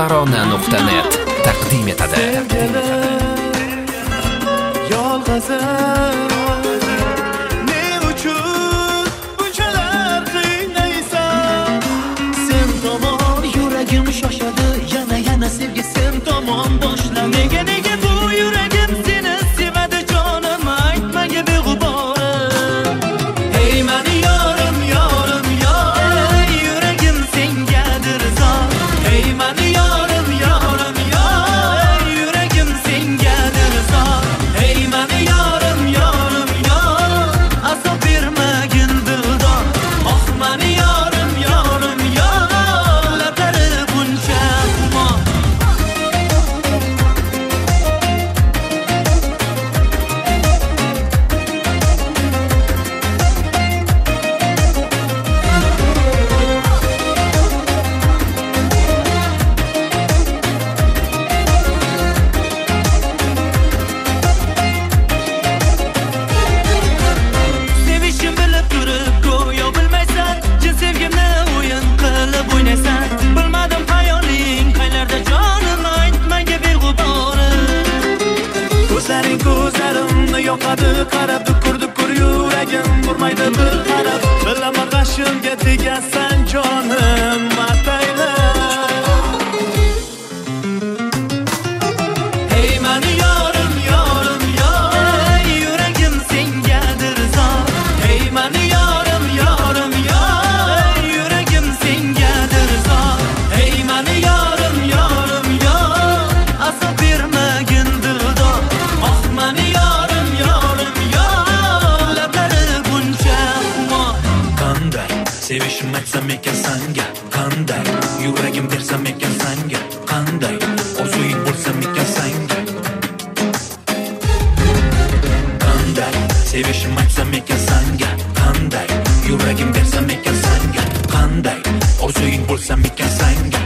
Tarona.net taqdim etadi. Ne uchun bunchalar qiynaysan? Sen tomon yuragim shoshadi, yana sevgi sen tomon boshla. Nega bu yuragim seni sevadi jonim, aytmaga beg'uborim. Hey mani yorim, yuragim sengadir zor. Hey mani yorim, yuragim sengadir zor. Hey mani yorim, azob bermagin dildor. Oh mani yorim, lablari buncha xumor. Sevishim bilib turib go'yo bilmaysan, jin sevgimni o'yin qilib o'ynaysan. Bilmadim hayoling qaylarda jonim, aytmaga beg'uborim. Ko'zlarimni yoqadi, qarab dukur yuragim urmaydi bir qarab. Bilaman g'ashimga tegasan jonim, atayla. Hey mani yorim, yuragim sengadir zor. Hey mani yorim, yuragim sengadir zor. Hey mani yorim, azob bermagin dildor. Oh mani yorim, lablari buncha xumor. Qanday sevishim aytsam ekan sanga, qanday yuragim bersam ekan sanga, qanday orzuying bo'lsam ekan sanga. Qanday sevishim aytsam ekan sanga, qanday yuragim bersam ekan sanga, qanday orzuying bo'lsam ekan sanga.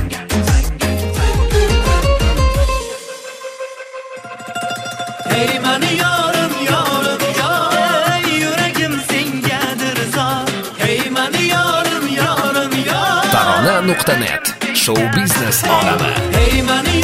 Hey mani yorim, yuragim sengadir zor. Hey mani yorim, Tarona.net show biznes olami. Hey mani